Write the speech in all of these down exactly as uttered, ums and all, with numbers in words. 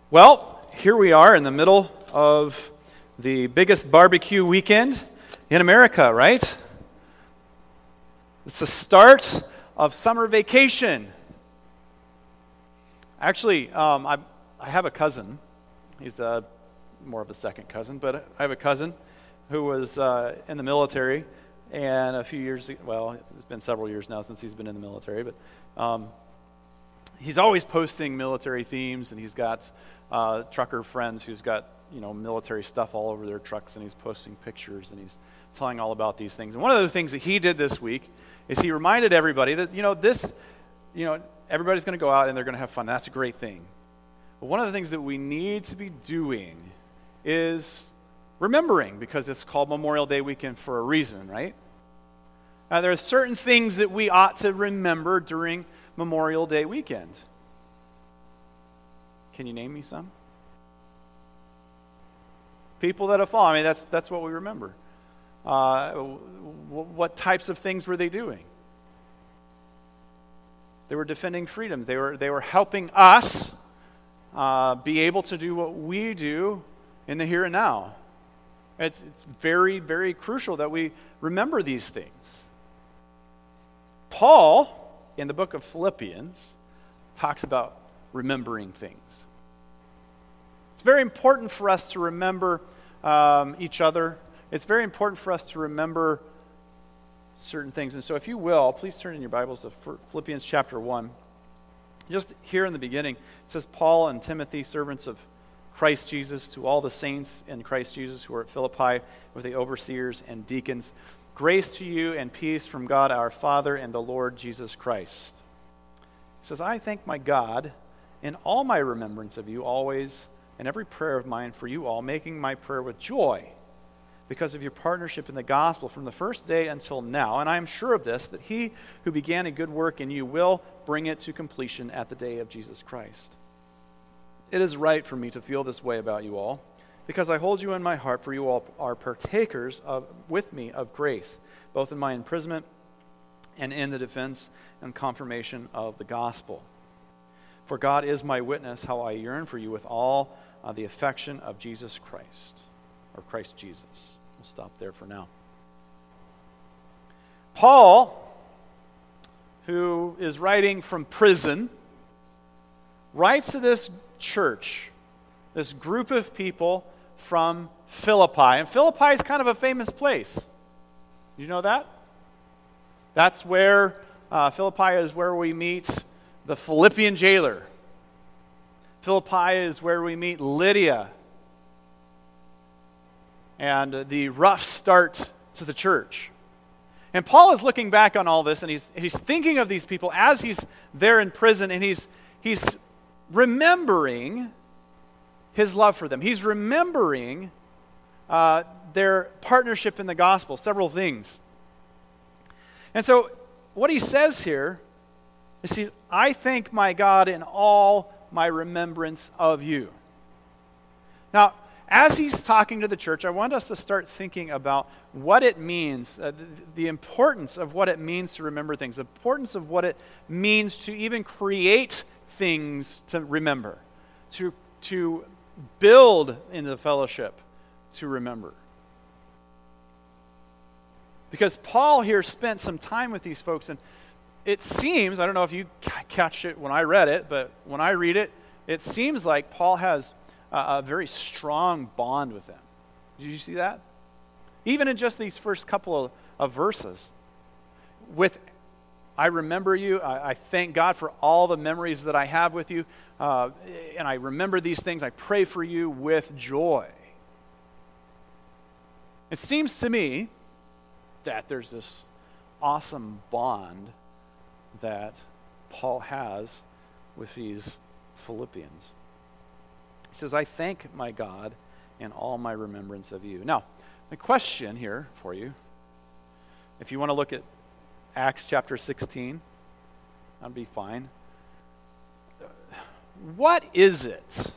Well, here we are in the middle of the biggest barbecue weekend in America, right? It's the start of summer vacation. Actually, um, I, I have a cousin. He's a, more of a second cousin, but I have a cousin who was uh, in the military, and a few years, well, it's been several years now since he's been in the military, but um, he's always posting military themes, and he's got uh, trucker friends who's got, you know, military stuff all over their trucks, and he's posting pictures, and he's telling all about these things. And one of the things that he did this week is he reminded everybody that, you know, this, you know, everybody's going to go out and they're going to have fun. That's a great thing. But one of the things that we need to be doing is remembering, because it's called Memorial Day weekend for a reason, right? Now, there are certain things that we ought to remember during Memorial Day weekend. Can you name me some? People that have fallen. I mean, that's that's what we remember. Uh, w- what types of things were they doing? They were defending freedom. They were they were helping us uh, be able to do what we do in the here and now. It's it's very, very crucial that we remember these things. Paul, in the book of Philippians, talks about remembering things. It's very important for us to remember um, each other. It's very important for us to remember certain things. And so if you will, please turn in your Bibles to Philippians chapter one. Just here in the beginning, it says, Paul and Timothy, servants of Christ Jesus, to all the saints in Christ Jesus who are at Philippi with the overseers and deacons, grace to you and peace from God our Father and the Lord Jesus Christ. He says, I thank my God in all my remembrance of you always, and every prayer of mine for you all, making my prayer with joy because of your partnership in the gospel from the first day until now. And I am sure of this, that he who began a good work in you will bring it to completion at the day of Jesus Christ. It is right for me to feel this way about you all, because I hold you in my heart, for you all are partakers of, with me of grace, both in my imprisonment and in the defense and confirmation of the gospel. For God is my witness how I yearn for you with all uh, the affection of Jesus Christ, or Christ Jesus. We'll stop there for now. Paul, who is writing from prison, writes to this church, this group of people from Philippi. And Philippi is kind of a famous place. Did you know that? That's where, uh, Philippi is where we meet the Philippian jailer. Philippi is where we meet Lydia and the rough start to the church. And Paul is looking back on all this, and he's he's thinking of these people as he's there in prison, and he's he's remembering his love for them. He's remembering uh, their partnership in the gospel, several things. And so what he says here is, he, I thank my God in all my remembrance of you. Now, as he's talking to the church, I want us to start thinking about what it means, uh, the, the importance of what it means to remember things, the importance of what it means to even create things to remember, to, to build in the fellowship to remember. Because Paul here spent some time with these folks, and it seems, I don't know if you catch it when I read it, but when I read it, it seems like Paul has a, a very strong bond with them. Did you see that? Even in just these first couple of, of verses. With, I remember you, I, I thank God for all the memories that I have with you, uh, and I remember these things, I pray for you with joy. It seems to me that there's this awesome bond that Paul has with these Philippians. He says, I thank my God in all my remembrance of you. Now, the question here for you, if you want to look at Acts chapter sixteen, that'd be fine. What is it?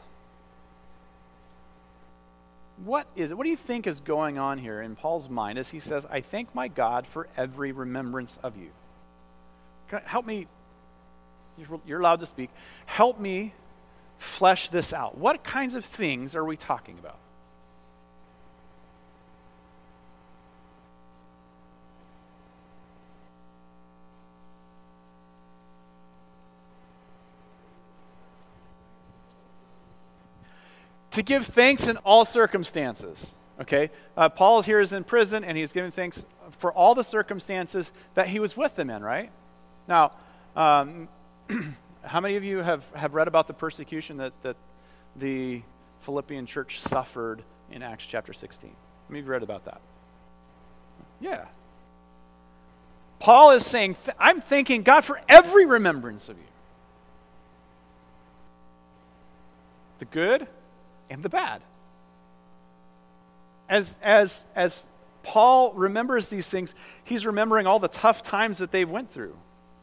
What is it? What do you think is going on here in Paul's mind as he says, I thank my God for every remembrance of you? Help me, you're allowed to speak. Help me flesh this out. What kinds of things are we talking about? To give thanks in all circumstances. Okay? Uh, Paul here is in prison, and he's giving thanks for all the circumstances that he was with them in, right? Now, um, how many of you have, have read about the persecution that, that the Philippian church suffered in Acts chapter sixteen? How many of you read about that? Yeah. Paul is saying, th- I'm thanking God for every remembrance of you. The good and the bad. As, as, as Paul remembers these things, he's remembering all the tough times that they went through.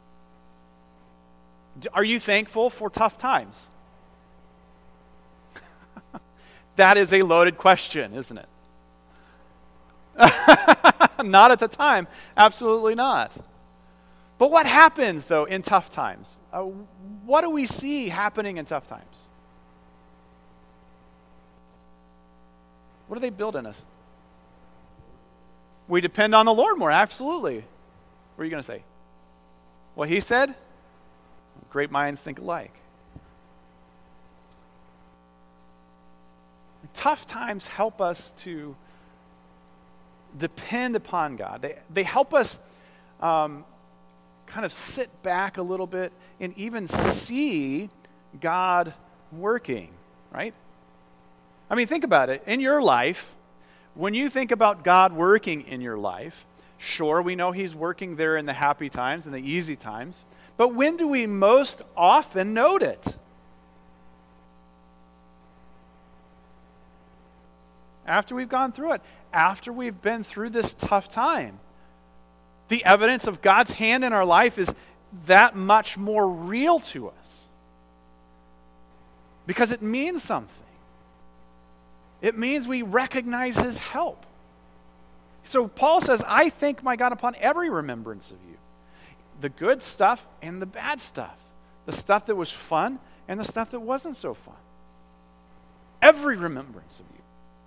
Are you thankful for tough times? That is a loaded question, isn't it? Not at the time. Absolutely not. But what happens, though, in tough times? Uh, what do we see happening in tough times? What do they build in us? We depend on the Lord more, absolutely. What are you going to say? What he said? Great minds think alike. Tough times help us to depend upon God. They, they help us um, kind of sit back a little bit and even see God working, right? I mean, think about it. In your life, when you think about God working in your life, sure, we know he's working there in the happy times and the easy times, but when do we most often note it? After we've gone through it, after we've been through this tough time. The evidence of God's hand in our life is that much more real to us because it means something. It means we recognize his help. So Paul says, I thank my God upon every remembrance of you. The good stuff and the bad stuff. The stuff that was fun and the stuff that wasn't so fun. Every remembrance of you.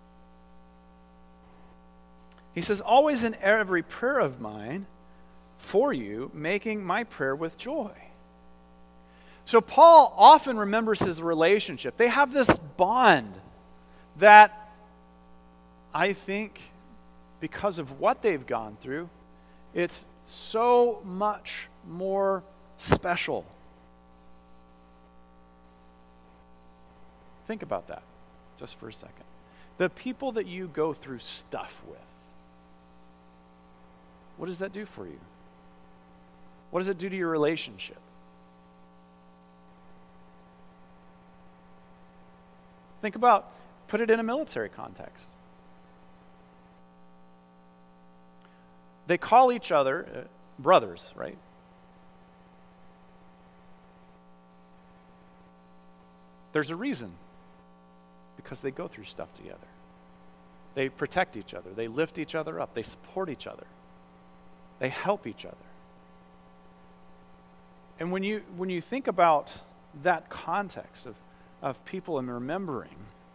He says, always in every prayer of mine for you, making my prayer with joy. So Paul often remembers his relationship. They have this bond that I think because of what they've gone through, it's so much more special. Think about that just for a second. The people that you go through stuff with, what does that do for you? What does it do to your relationship? Think about, put it in a military context. They call each other uh, brothers, right? There's a reason. Because they go through stuff together. They protect each other. They lift each other up. They support each other. They help each other. And when you when you think about that context of, of people and remembering,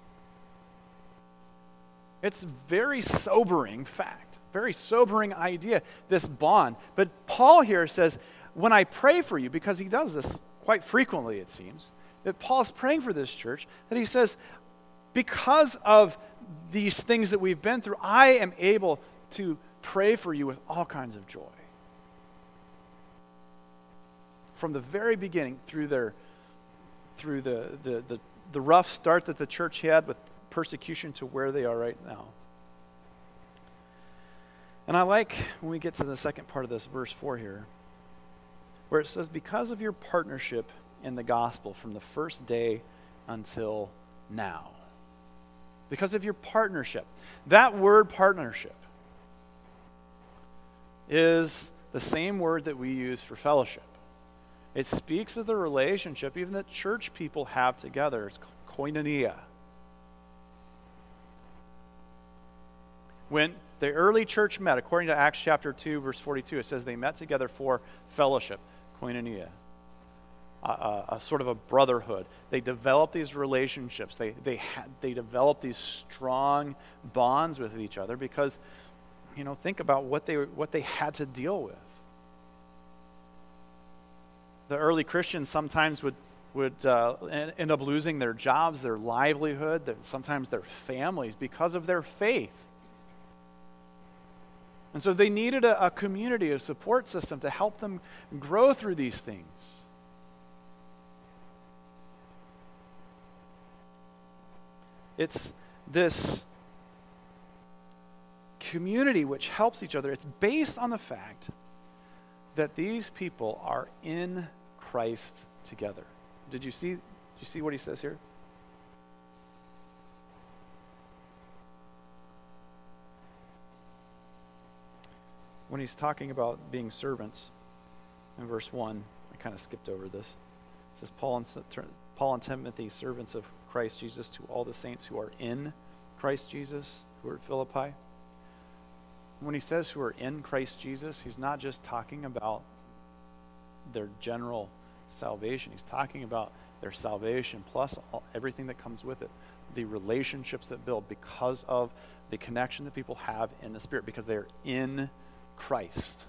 it's a very sobering fact, very sobering idea, this bond. But Paul here says, when I pray for you, because he does this quite frequently, it seems, that Paul's praying for this church, that he says, because of these things that we've been through, I am able to pray for you with all kinds of joy. From the very beginning, through their, through the, the, the, the rough start that the church had with persecution to where they are right now. And I like when we get to the second part of this, verse four here, where it says, because of your partnership in the gospel from the first day until now. Because of your partnership. That word partnership is the same word that we use for fellowship. It speaks of the relationship even that church people have together. It's koinonia. When the early church met, according to Acts chapter two, verse forty-two, it says they met together for fellowship, koinonia. a, a, a sort of a brotherhood. They develop these relationships. They they ha- they develop these strong bonds with each other because, you know, think about what they what they had to deal with. The early Christians sometimes would would uh, end up losing their jobs, their livelihood, their, sometimes their families because of their faith. And so they needed a, a community, a support system to help them grow through these things. It's this community which helps each other. It's based on the fact that these people are in Christ together. Did you see, did you see what he says here? When he's talking about being servants, in verse one, I kind of skipped over this. It says, Paul and, Paul and Timothy, servants of Christ Jesus, to all the saints who are in Christ Jesus, who are at Philippi. When he says who are in Christ Jesus, he's not just talking about their general salvation. He's talking about their salvation plus all, everything that comes with it. The relationships that build because of the connection that people have in the Spirit, because they're in Christ.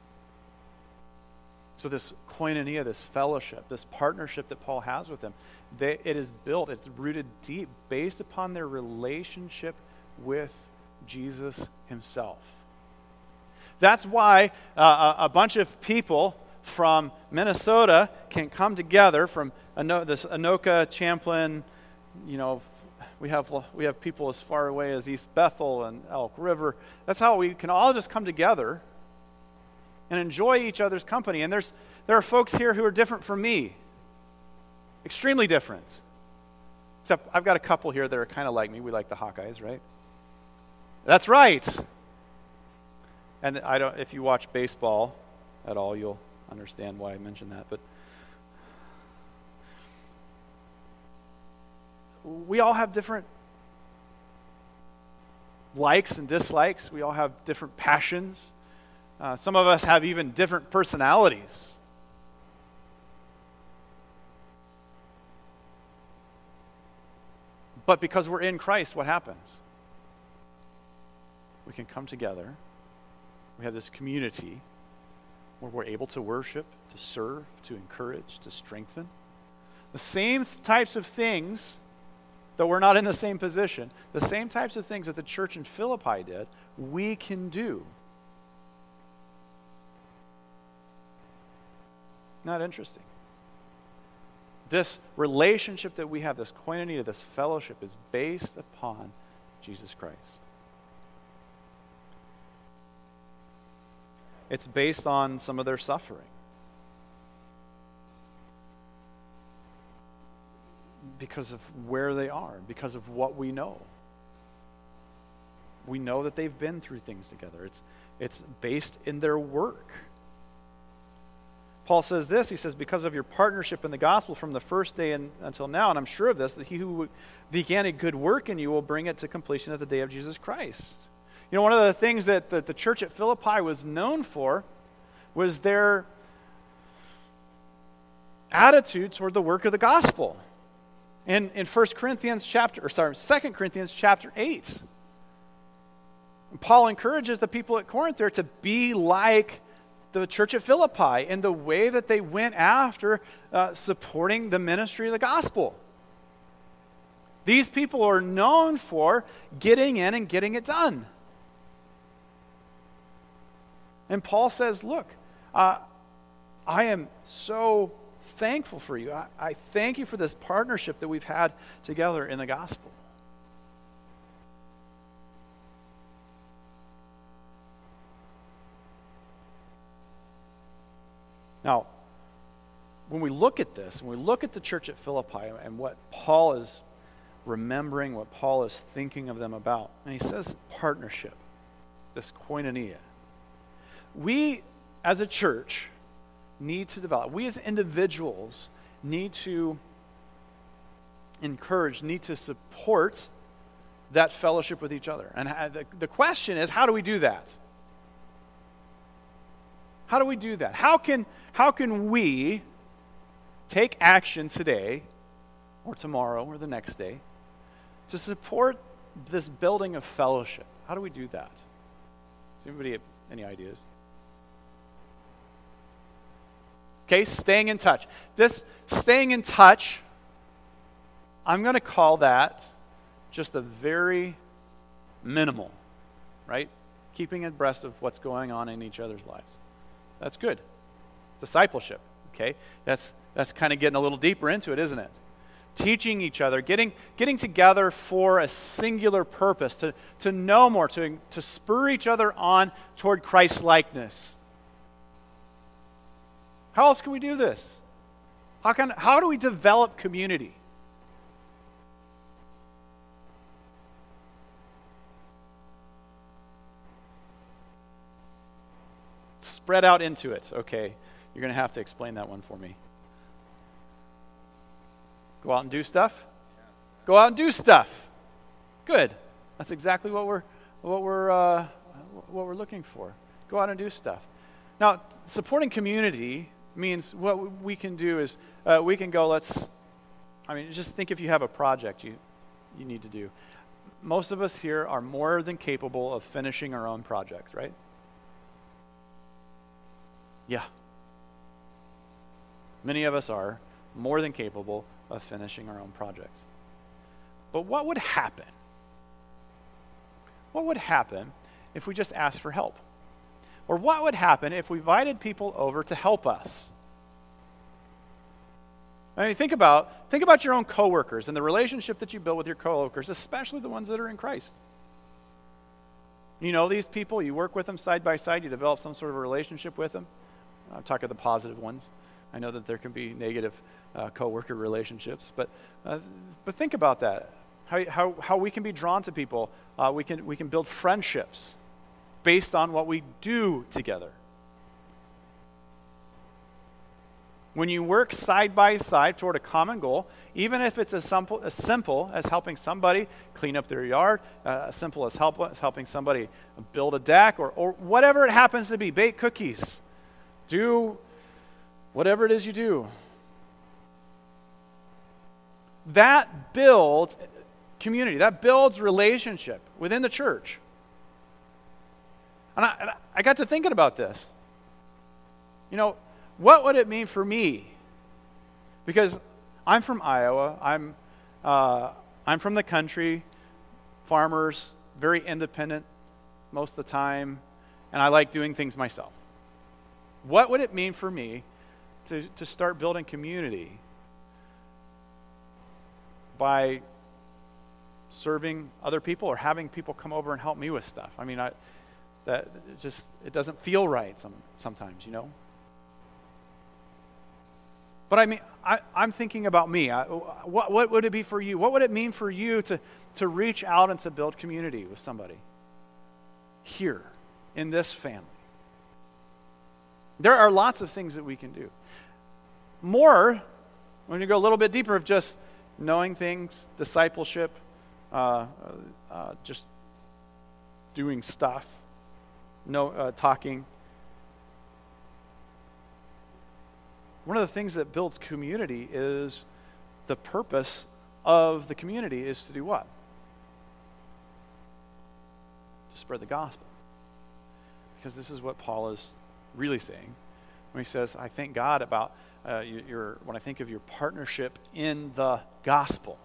So this koinonia, this fellowship, this partnership that Paul has with them, they, it is built, it's rooted deep based upon their relationship with Jesus himself. That's why uh, a, a bunch of people from Minnesota can come together, from Ano- this Anoka, Champlin, you know, we have we have people as far away as East Bethel and Elk River. That's how we can all just come together and enjoy each other's company. And there's there are folks here who are different from me, extremely different. Except I've got a couple here that are kind of like me. We like the Hawkeyes, right? That's right. And I don't. If you watch baseball at all, you'll understand why I mentioned that. But we all have different likes and dislikes. We all have different passions. Uh, some of us have even different personalities. But because we're in Christ, what happens? We can come together. We have this community where we're able to worship, to serve, to encourage, to strengthen. The same types of things, though we're not in the same position, the same types of things that the church in Philippi did, we can do. Not interesting. This relationship that we have, this koinonia, this fellowship, is based upon Jesus Christ. It's based on some of their suffering. Because of where they are, because of what we know. We know that they've been through things together. It's, it's based in their work. Paul says this, he says, because of your partnership in the gospel from the first day and, until now, and I'm sure of this, that he who began a good work in you will bring it to completion at the day of Jesus Christ. You know, one of the things that the, the church at Philippi was known for was their attitude toward the work of the gospel. In in First Corinthians chapter, or sorry, Second Corinthians chapter eight, Paul encourages the people at Corinth there to be like the church at Philippi in the way that they went after uh, supporting the ministry of the gospel. These people are known for getting in and getting it done. And Paul says, look, uh, I am so thankful for you. I, I thank you for this partnership that we've had together in the gospel. Now, when we look at this, when we look at the church at Philippi and what Paul is remembering, what Paul is thinking of them about, and he says partnership, this koinonia. We, as a church, need to develop, we as individuals need to encourage, need to support that fellowship with each other. And the, the question is, how do we do that? How do we do that? How can, how can we take action today or tomorrow or the next day to support this building of fellowship. How do we do that? Does anybody have any ideas? Okay, staying in touch. This staying in touch, I'm going to call that just a very minimal, right? Keeping abreast of what's going on in each other's lives. That's good. Discipleship, okay? That's that's kind of getting a little deeper into it, isn't it? Teaching each other, getting getting together for a singular purpose, to, to know more, to, to spur each other on toward Christ-likeness. How else can we do this? How can how do we develop community? Spread out into it. Okay, you're going to have to explain that one for me. Go out and do stuff? Go out and do stuff. Good. That's exactly what we're what we're uh, what we're looking for. Go out and do stuff. Now, supporting community means what we can do is uh, we can go. Let's. I mean, just think if you have a project you you need to do. Most of us here are more than capable of finishing our own projects, right? Yeah. Many of us are more than capable of finishing our own projects. But what would happen? What would happen if we just asked for help? Or what would happen if we invited people over to help us? I mean, think about think about your own coworkers and the relationship that you build with your coworkers, especially the ones that are in Christ. You know these people, you work with them side by side, you develop some sort of a relationship with them. I'm talking the positive ones. I know that there can be negative uh, co-worker relationships, but uh, but think about that. How how how we can be drawn to people. Uh, we can we can build friendships based on what we do together. When you work side by side toward a common goal, even if it's as simple as simple as helping somebody clean up their yard, uh, as simple as help as helping somebody build a deck, or or whatever it happens to be, bake cookies. Do whatever it is you do. That builds community. That builds relationship within the church. And I, and I got to thinking about this. You know, what would it mean for me? Because I'm from Iowa. I'm uh, I'm from the country. Farmers, very independent most of the time, and I like doing things myself. What would it mean for me to, to start building community by serving other people or having people come over and help me with stuff? I mean, I, that it just it doesn't feel right some, sometimes, you know. But I mean, I, I'm thinking about me. I, what, what would it be for you? What would it mean for you to, to reach out and to build community with somebody here in this family? There are lots of things that we can do. More, when you go a little bit deeper, of just knowing things, discipleship, uh, uh, just doing stuff, no uh, talking. One of the things that builds community is the purpose of the community is to do what? To spread the gospel. Because this is what Paul is really saying when he says, I thank God about uh, your, when I think of your partnership in the gospel.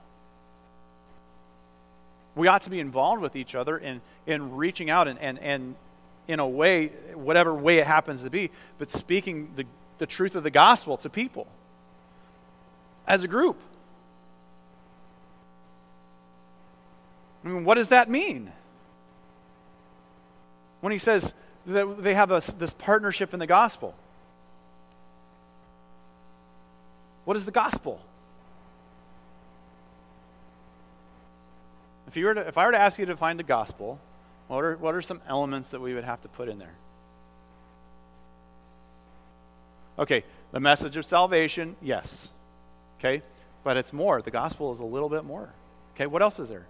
We ought to be involved with each other in, in reaching out and, and, and in a way, whatever way it happens to be, but speaking the, the truth of the gospel to people as a group. I mean, what does that mean? When he says that they have a, this partnership in the gospel. What is the gospel? If you were to, if I were to ask you to define the gospel, what are what are some elements that we would have to put in there? Okay, the message of salvation, yes. Okay, but it's more. The gospel is a little bit more. Okay, what else is there?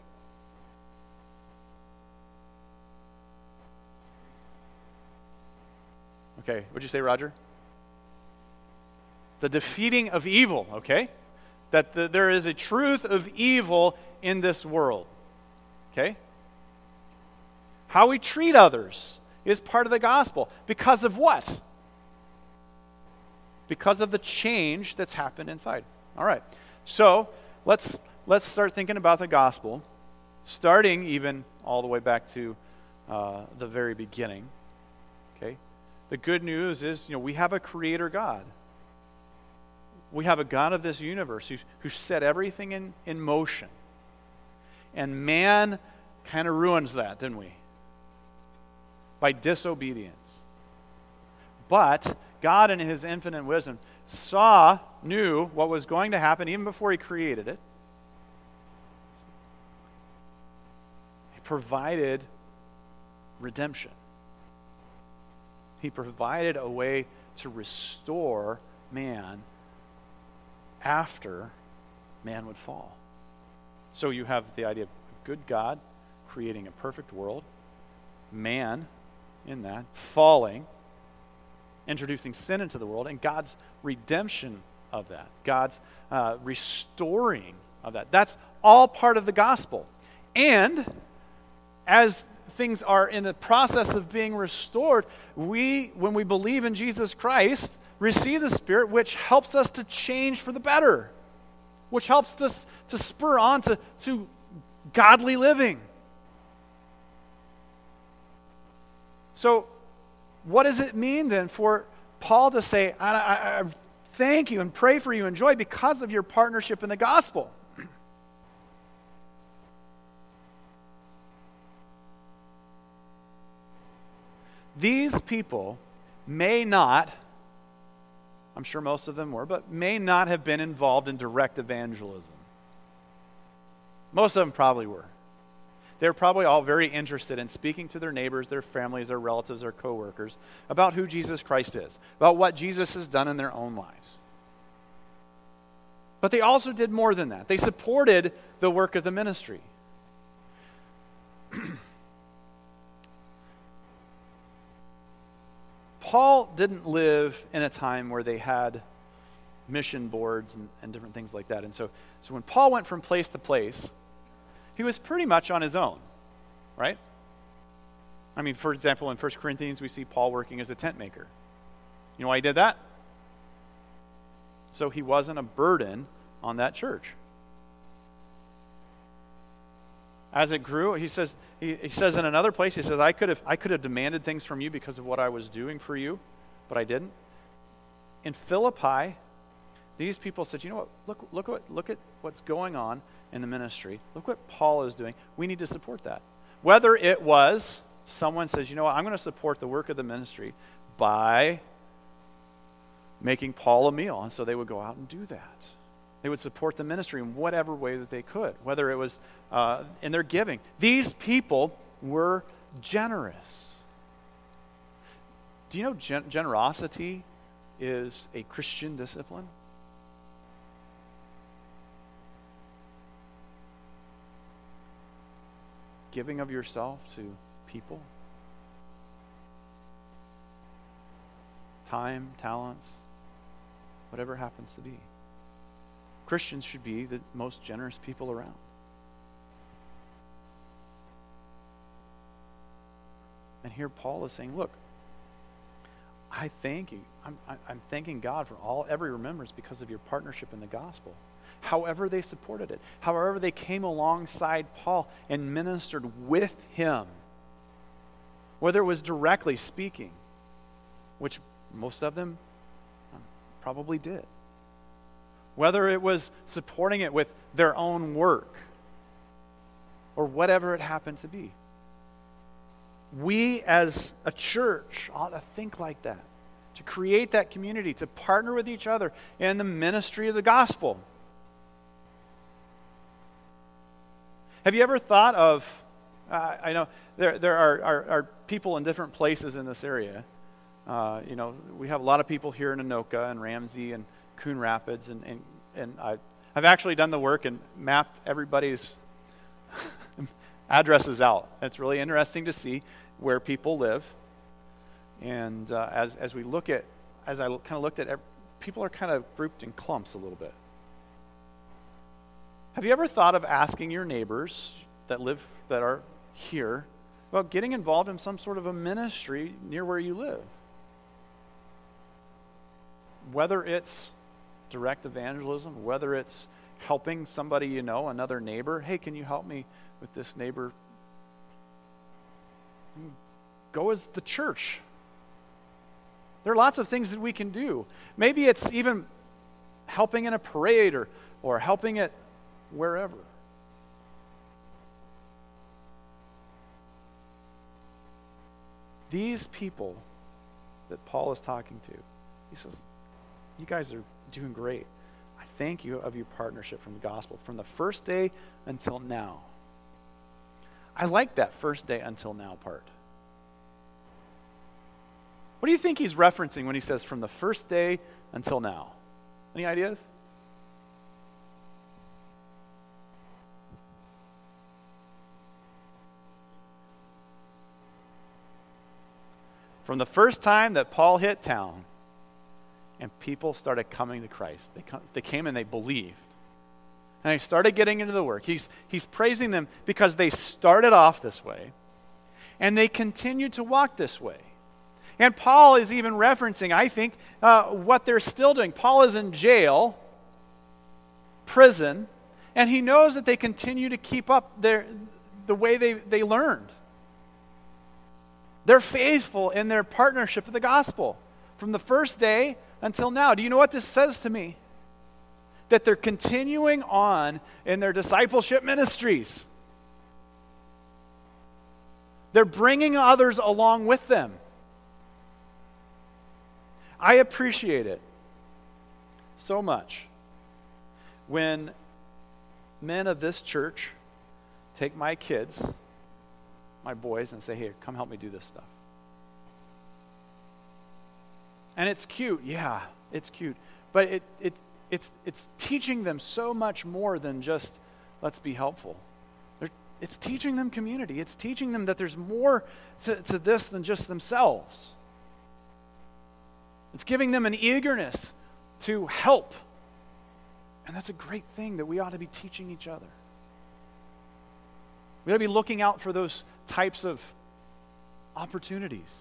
Okay, what'd you say, Roger? The defeating of evil, okay? That the, there is a truth of evil in this world, okay? How we treat others is part of the gospel. Because of what? Because of the change that's happened inside. All right. So let's let's start thinking about the gospel, starting even all the way back to uh, the very beginning. Okay. The good news is, you know, we have a creator God. We have a God of this universe who, who set everything in, in motion. And man kind of ruins that, didn't we? By disobedience. But God in his infinite wisdom saw, knew what was going to happen even before he created it. He provided redemption. He provided a way to restore man after man would fall. So you have the idea of a good God creating a perfect world, man in that, falling, introducing sin into the world, and God's redemption of that, God's uh, restoring of that. That's all part of the gospel. And as things are in the process of being restored, we, when we believe in Jesus Christ, receive the Spirit, which helps us to change for the better, which helps us to spur on to, to godly living. So, what does it mean then for Paul to say, I, I, I thank you and pray for you and joy because of your partnership in the gospel? These people may not, I'm sure most of them were, but may not have been involved in direct evangelism. Most of them probably were. They were probably all very interested in speaking to their neighbors, their families, their relatives, their coworkers about who Jesus Christ is, about what Jesus has done in their own lives. But they also did more than that. They supported the work of the ministry. Paul didn't live in a time where they had mission boards and, and different things like that. And so, so when Paul went from place to place, he was pretty much on his own, right? I mean, for example, in First Corinthians, we see Paul working as a tent maker. You know why he did that? So he wasn't a burden on that church. As it grew, he says, he, he says in another place, he says, I could have I could have demanded things from you because of what I was doing for you, but I didn't. In Philippi, these people said, you know what, look, look, what, look at what's going on in the ministry. Look what Paul is doing. We need to support that. Whether it was someone says, you know what, I'm going to support the work of the ministry by making Paul a meal. And so they would go out and do that. They would support the ministry in whatever way that they could, whether it was uh, in their giving. These people were generous. Do you know gen- generosity is a Christian discipline? Giving of yourself to people, time, talents, whatever it happens to be. Christians should be the most generous people around. And here Paul is saying, look, I thank you. I'm, I'm thanking God for all every remembrance because of your partnership in the gospel. However they supported it, however they came alongside Paul and ministered with him, whether it was directly speaking, which most of them probably did, whether it was supporting it with their own work, or whatever it happened to be. We as a church ought to think like that, to create that community, to partner with each other in the ministry of the gospel. Have you ever thought of, uh, I know there there are, are, are people in different places in this area. Uh, you know, we have a lot of people here in Anoka and Ramsey and Coon Rapids, and, and, and I, I've actually done the work and mapped everybody's addresses out. It's really interesting to see where people live. And uh, as as we look at, as I kind of looked at every, people are kind of grouped in clumps a little bit. Have you ever thought of asking your neighbors that live, that are here, about getting involved in some sort of a ministry near where you live? Whether it's direct evangelism, whether it's helping somebody you know, another neighbor. Hey, can you help me with this neighbor? Go as the church. There are lots of things that we can do. Maybe it's even helping in a parade or, or helping at wherever. These people that Paul is talking to, he says, you guys are doing great. I thank you of your partnership from the gospel, from the first day until now. I like that first day until now part. What do you think he's referencing when he says from the first day until now? Any ideas? From the first time that Paul hit town and people started coming to Christ, they, come, they came and they believed. And they started getting into the work. He's, he's praising them because they started off this way and they continued to walk this way. And Paul is even referencing, I think, uh, what they're still doing. Paul is in jail, prison, and he knows that they continue to keep up their, the way they, they learned. They're faithful in their partnership with the gospel from the first day until now. Do you know what this says to me? That they're continuing on in their discipleship ministries. They're bringing others along with them. I appreciate it so much when men of this church take my kids, my boys, and say, hey, come help me do this stuff. And it's cute, yeah, it's cute. But it, it it's it's teaching them so much more than just let's be helpful. They're, it's teaching them community. It's teaching them that there's more to, to this than just themselves. It's giving them an eagerness to help. And that's a great thing that we ought to be teaching each other. We ought to be looking out for those types of opportunities.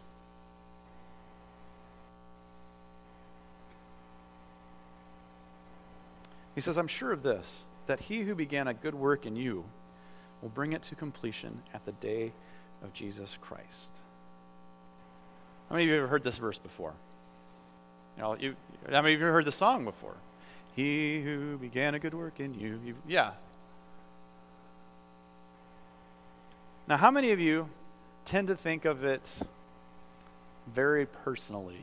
He says, I'm sure of this, that he who began a good work in you will bring it to completion at the day of Jesus Christ. How many of you have ever heard this verse before? You know, you, how many of you have heard the song before? He who began a good work in you. you yeah. Now, how many of you tend to think of it very personally?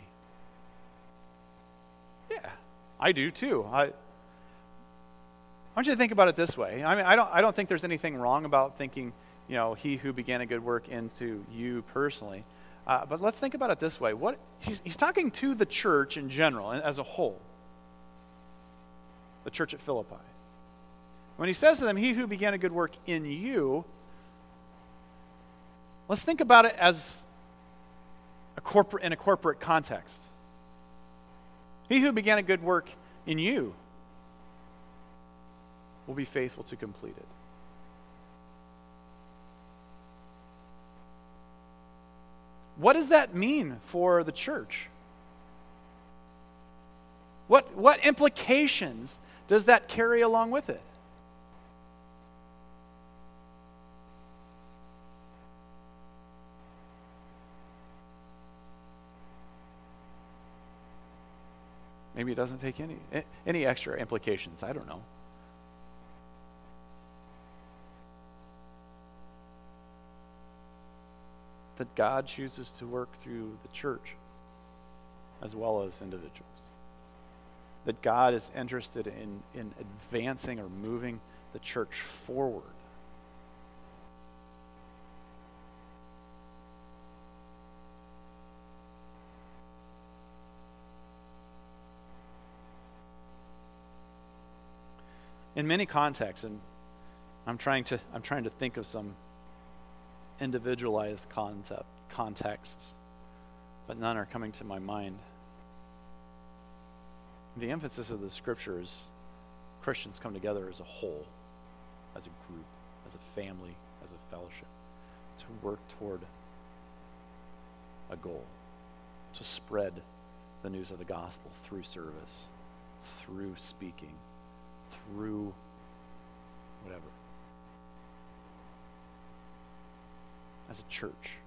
Yeah, I do too. I, I want you to think about it this way. I mean, I don't, I don't think there's anything wrong about thinking, you know, he who began a good work into you personally. Uh, but let's think about it this way. What he's, he's talking to the church in general, as a whole. The church at Philippi. When he says to them, he who began a good work in you, let's think about it as a corporate, in a corporate context. He who began a good work in you will be faithful to complete it. What does that mean for the church? What, what implications does that carry along with it? Maybe it doesn't take any any extra implications. I don't know. That God chooses to work through the church as well as individuals. That God is interested in, in advancing or moving the church forward. In many contexts, and I'm trying to I'm trying to think of some individualized concept contexts, but none are coming to my mind. The emphasis of the scripture is Christians come together as a whole, as a group, as a family, as a fellowship, to work toward a goal, to spread the news of the gospel through service, through speaking, through whatever. As a church.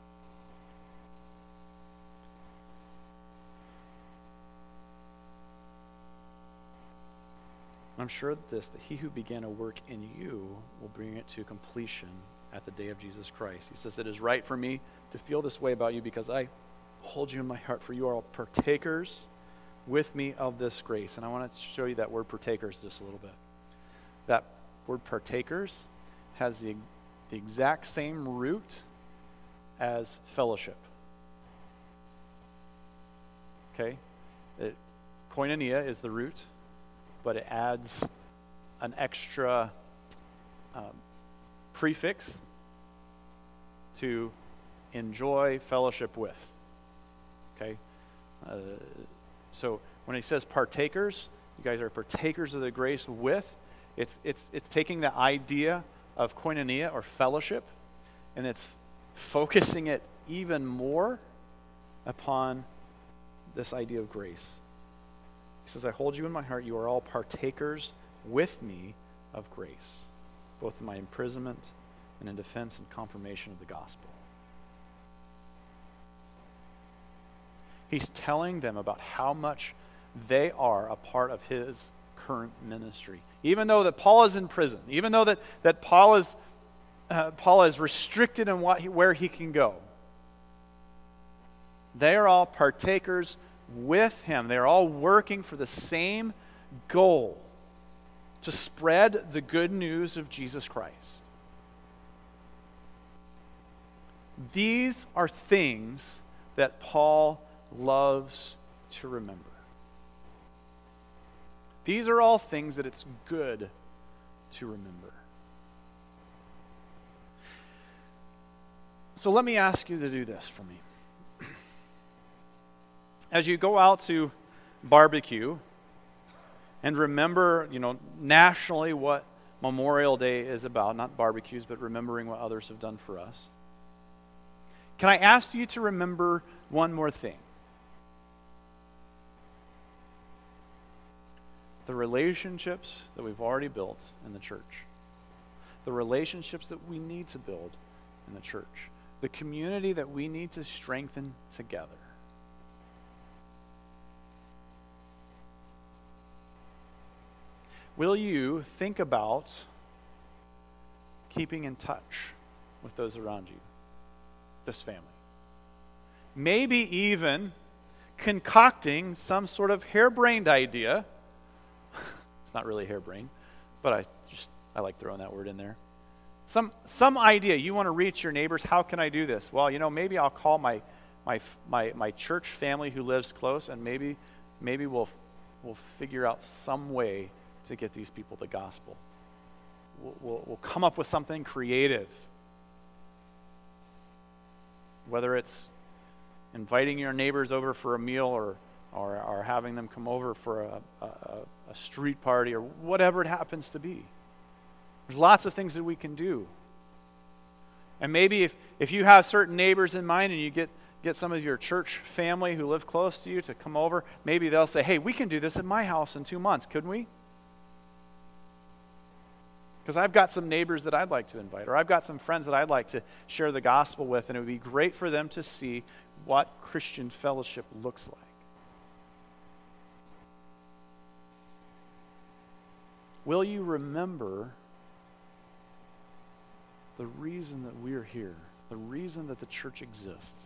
I'm sure that this, that he who began a work in you will bring it to completion at the day of Jesus Christ. He says, it is right for me to feel this way about you because I hold you in my heart, for you are all partakers with me of this grace. And I want to show you that word partakers just a little bit. That word partakers has the, the exact same root as fellowship. Okay? It, koinonia is the root, but it adds an extra um, prefix to enjoy fellowship with. Okay? Uh, so when he says partakers, you guys are partakers of the grace with, it's it's it's taking the idea of koinonia or fellowship, and it's focusing it even more upon this idea of grace. He says, I hold you in my heart. You are all partakers with me of grace, both in my imprisonment and in defense and confirmation of the gospel. He's telling them about how much they are a part of his current ministry. Even though that Paul is in prison, even though that, that Paul is uh, Paul is restricted in what he, where he can go, they are all partakers with him. They're all working for the same goal, to spread the good news of Jesus Christ. These are things that Paul loves to remember. These are all things that it's good to remember. So let me ask you to do this for me. As you go out to barbecue and remember, you know, nationally what Memorial Day is about, not barbecues, but remembering what others have done for us, can I ask you to remember one more thing? The relationships that we've already built in the church. The relationships that we need to build in the church. The community that we need to strengthen together. Will you think about keeping in touch with those around you, this family? Maybe even concocting some sort of harebrained idea. It's not really harebrained, but I just I like throwing that word in there. Some some idea. You want to reach your neighbors. How can I do this? Well, you know, maybe I'll call my my my my church family who lives close, and maybe maybe we'll we'll figure out some way to get these people the gospel. We'll, we'll, we'll come up with something creative. Whether it's inviting your neighbors over for a meal or or, or having them come over for a, a, a street party or whatever it happens to be. There's lots of things that we can do. And maybe if, if you have certain neighbors in mind and you get, get some of your church family who live close to you to come over, maybe they'll say, hey, we can do this at my house in two months, couldn't we? Because I've got some neighbors that I'd like to invite, or I've got some friends that I'd like to share the gospel with, and it would be great for them to see what Christian fellowship looks like. Will you remember the reason that we're here, the reason that the church exists?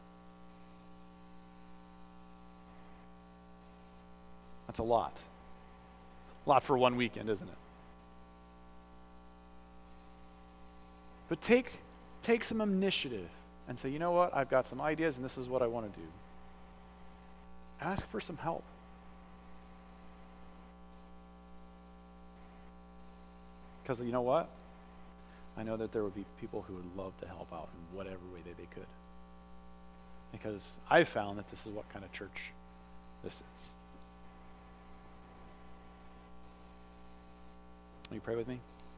That's a lot. A lot for one weekend, isn't it? But take, take some initiative and say, you know what, I've got some ideas and this is what I want to do. Ask for some help. Because you know what? I know that there would be people who would love to help out in whatever way that they could. Because I've found that this is what kind of church this is. Will you pray with me?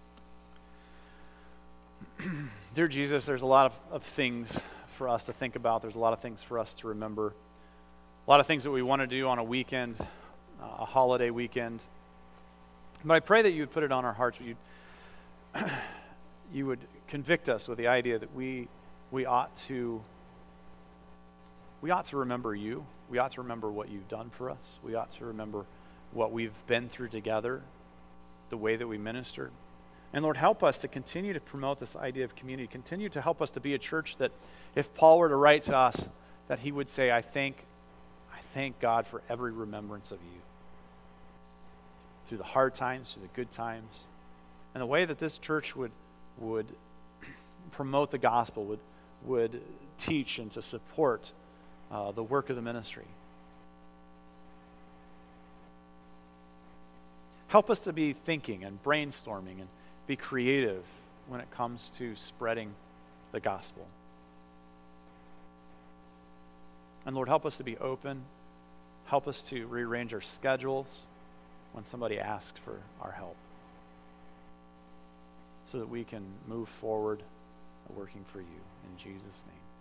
Dear Jesus, there's a lot of, of things for us to think about. There's a lot of things for us to remember. A lot of things that we want to do on a weekend, uh, a holiday weekend. But I pray that you would put it on our hearts. You, you would convict us with the idea that we we ought to we ought to remember you. We ought to remember what you've done for us. We ought to remember what we've been through together, the way that we ministered. And Lord, help us to continue to promote this idea of community. Continue to help us to be a church that if Paul were to write to us, that he would say, I thank, I thank God for every remembrance of you. Through the hard times, through the good times. And the way that this church would would promote the gospel, would, would teach and to support uh, the work of the ministry. Help us to be thinking and brainstorming and be creative when it comes to spreading the gospel. And Lord, help us to be open. Help us to rearrange our schedules when somebody asks for our help, so that we can move forward working for you. In Jesus' name.